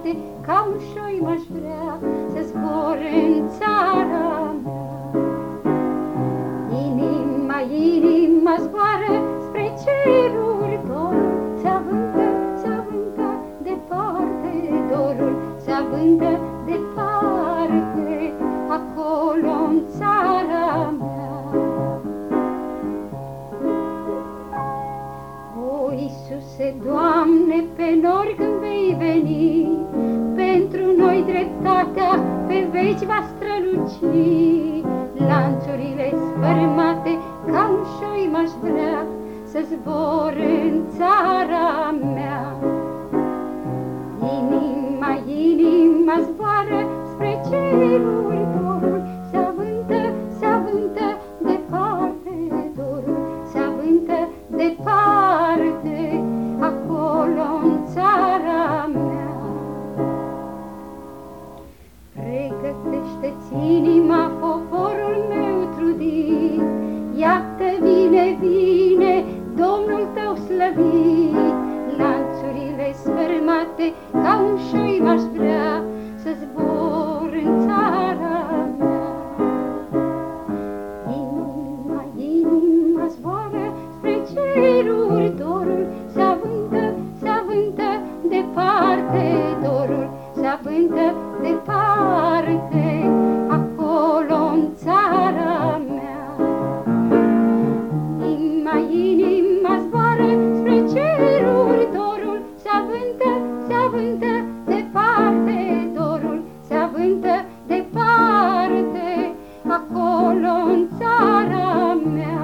sfărâmate, ca un șoi m-aș vrea să zbor în țara mea. Inima zboară spre ceruri, dorul se avântă departe, dorul se avântă departe, acolo-n țara mea. O, Iisuse, Doamne, pe nori când vei veni, pentru noi dreptatea pe veci va străluci. Lanțurile sfărâmate, ca un șoi m-aș vrea să zbor în țara mea. Inima zboară spre ceruri, dorul se avântă departe, dorul se avântă departe, acolo-n țara mea. Pregătește-ți inima, poporul meu trudit, iată vine Domnul tău slăvit. Lanțurile sfărâmate, ca un șoi m-aș vrea să zbor în țara mea. Inima zboară spre ceruri, dorul se avântă departe, dorul se avântă departe, acolo-n țara mea. Inima zboară spre ceruri, dorul se avântă departe, dorul se avântă departe, acolo-n țara mea.